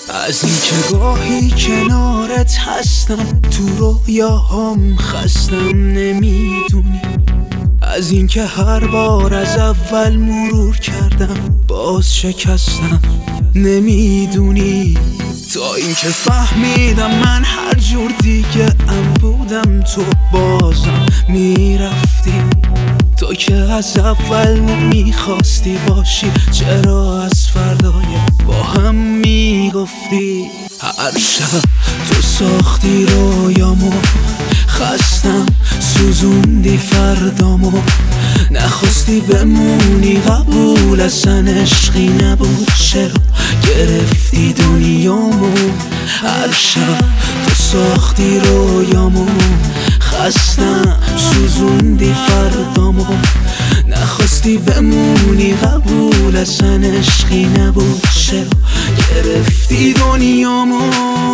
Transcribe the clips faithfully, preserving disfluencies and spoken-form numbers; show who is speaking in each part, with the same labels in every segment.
Speaker 1: از این که گاهی کنارت هستم تو رویاهام خستم نمیدونی، از این که هر بار از اول مرور کردم باز شکستم نمیدونی، تا این که فهمیدم من هر جور دیگه ام بودم تو بازم میرفتی، تو که از اول نمیخواستی باشی چرا از فردای با هم میگفتی. هر شب تو ساختی رویامو، خستم سوزوندی فردامو، نخواستی بمونی قبول اصلا عشقی نبود چرا گرفتی دنیامو. هر شب تو ساختی رویامو، خستم سوزوندی فردامو، نخواستی بمونی قبول اصلا عشقی نبود چرا گرفتی دنیامو.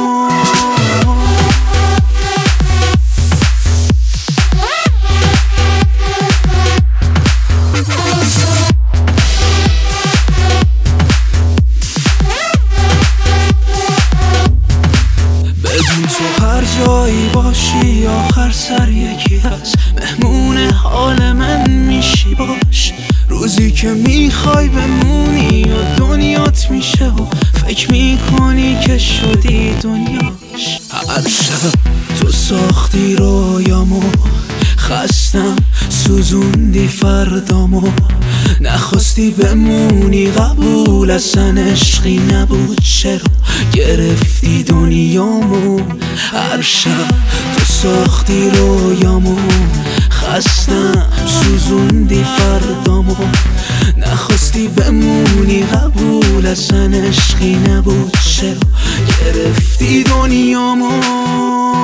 Speaker 1: تو هر جایی باشی آخر سر یکی هست مهمون حال من میشی باش، روزی که میخوای بمونی و دنیات میشه و فکر میکنی که شدی دنیاش. هر شب تو ساختی رویامو، خستم سوزوندی فردامو، نخواستی بمونی قبول اصلا عشقی نبود چرا گرفتی دنیامو. هر شب تو ساختی رویامو، خستم سوزوندی فردامو، نخواستی بمونی قبول اصلا عشقی نبود چرا گرفتی دنیامو.